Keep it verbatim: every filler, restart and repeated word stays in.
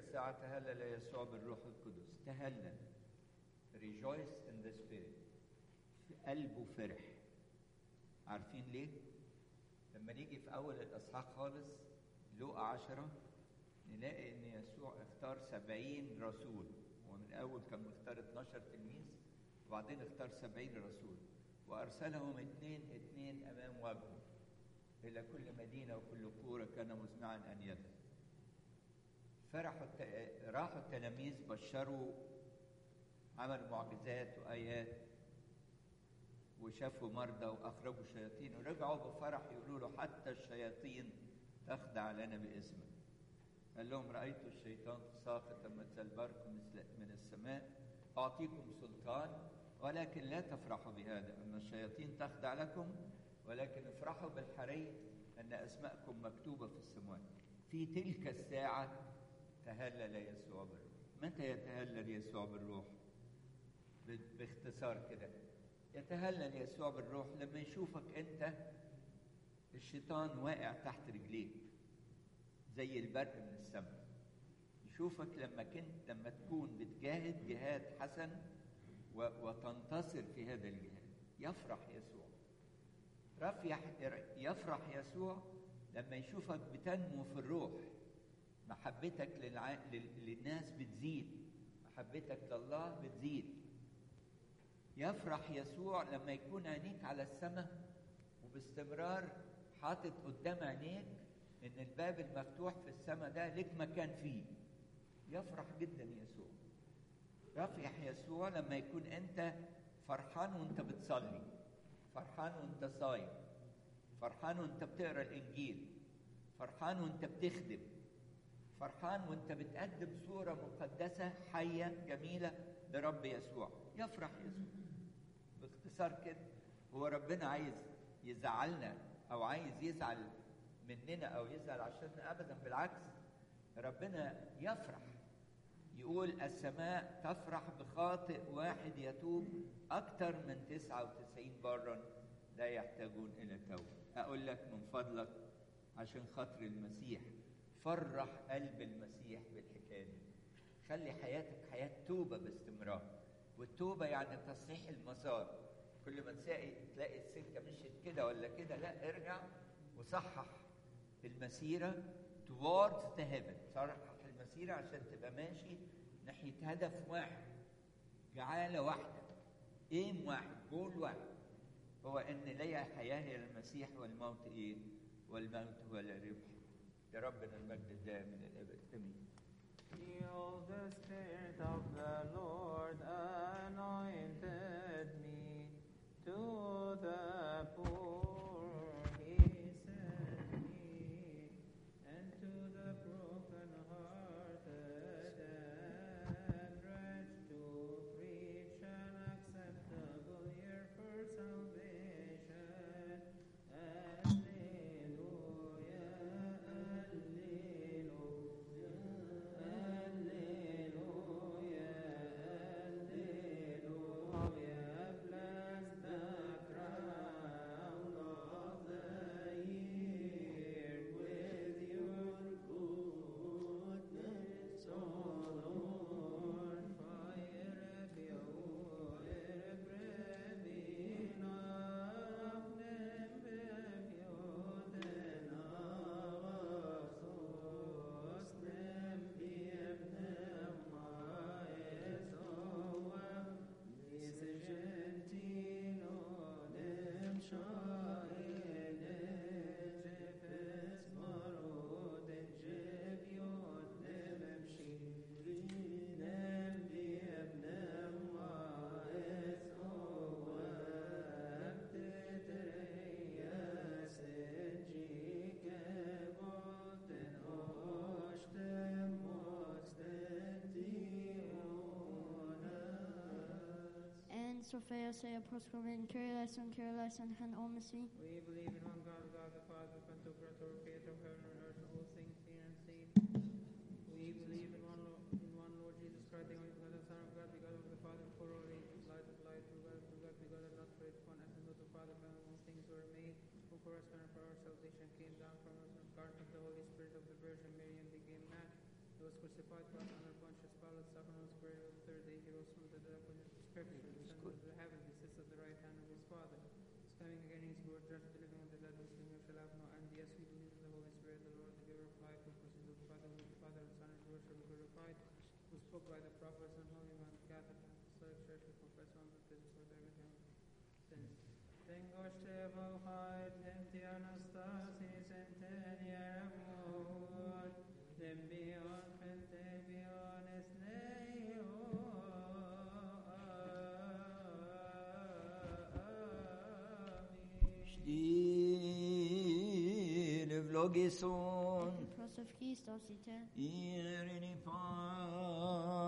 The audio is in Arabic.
الساعة تهلل يسوع بالروح القدس. تهلل، rejoice in the spirit، في قلبه فرح. عارفين ليه؟ لما نيجي في أول الأصحاح خالص لوقا عشرة نلاقي إن يسوع اختار سبعين رسول. ومن الأول كان مختار اتناشر تلميذ، وبعدين اختار سبعين رسول وأرسلهم اثنين اثنين أمام وجهه إلى كل مدينة وكل قرى كان مزمعا أن يذهب. فرحوا الت... راحوا التلاميذ بشروا، عملوا معجزات وآيات وشافوا مرضى وأخرجوا شياطين، ورجعوا بفرح يقولوا له حتى الشياطين تخضع لنا باسمك. قال لهم رأيت الشيطان ساقطا مثل البرق من السماء، أعطيكم سلطان، ولكن لا تفرحوا بهذا أن الشياطين تخضع لكم، ولكن افرحوا بالحري أن أسماءكم مكتوبة في السماوات. في تلك الساعة تهلل يسوع بالروح. متى يتهلل يسوع بالروح؟ باختصار كده، يتهلل يسوع بالروح لما يشوفك أنت الشيطان واقع تحت رجليك زي البرق من السماء. يشوفك لما كنت لما تكون بتجاهد جهاد حسن وتنتصر في هذا الجهاد، يفرح يسوع. رفيح يفرح يسوع لما يشوفك بتنمو في الروح، محبتك للع... للناس بتزيد، محبتك لله بتزيد. يفرح يسوع لما يكون عينيك على السماء وباستمرار حاطط قدام عينيك ان الباب المفتوح في السماء ده لك مكان فيه. يفرح جدا يسوع. يفرح يسوع لما يكون انت فرحان وانت بتصلي، فرحان وانت صايم، فرحان وانت بتقرا الانجيل، فرحان وانت بتخدم، فرحان وانت بتقدم صورة مقدسة حية جميلة لرب يسوع. يفرح يسوع. باختصار كده، هو ربنا عايز يزعلنا او عايز يزعل مننا او يزعل عشاننا؟ ابدا، بالعكس، ربنا يفرح. يقول السماء تفرح بخاطئ واحد يتوب اكتر من تسعة وتسعين برا لا يحتاجون الى توبة. اقول لك من فضلك عشان خاطر المسيح، فرح قلب المسيح بالحكايه دي. خلي حياتك حياه توبه باستمرار. والتوبه يعني تصحيح المسار. كل ما تلاقي تلاقي السكه مشيت كده ولا كده، لا، ارجع وصحح المسيره towards the heaven. صحح المسيره عشان تبقى ماشي ناحيه هدف واحد، جعاله واحده، ايم واحد، جول واحد، هو ان ليا حياه هي المسيح والموت ايه؟ والموت هو الربح. لربنا المجد الدائم من الابد. امين. Feel the Spirit of the Lord anointed me to the poor. He sent me, and to the broken-hearted and wretched to preach an acceptable year for salvation. Sophia say a proscoven, Kyrieleison, Kyrieleison, Han Omisi. We believe in one God, God the Father, Pantocrator, Creator of heaven and earth, and all things seen and unseen. We believe in one Lord, in one Lord Jesus Christ, the only begotten Son of God, begotten of the Father, before all ages, light of light, true God, true God, begotten, not created, one essence of the Father, by whom all things were made, who for us and for our salvation came down from us, and incarnate of the Holy Spirit of the Virgin Mary, and became man. He was crucified, crossed under Pontius Pilate, suffered on his grave. The third day he rose from the dead according to Scripture, descended into heaven, he sits at the right hand of his Father. He's coming again, he's going to judge the living and the dead, whose kingdom shall have no end. Yes, we believe in the Holy Spirit, the Lord, the giver of life, who proceeds with the Father, who is the Father and Son, and worship and glorified, who spoke by the prophets and holy man, Catholic, Apostolic Church, we confess one baptism for the remission of sins. Tengoște Bauhai, Temti Anastasis, Centenia Mor, Tembion, Pentebion, Esneo, Stil vlogison Prosov Christos ite. irinifan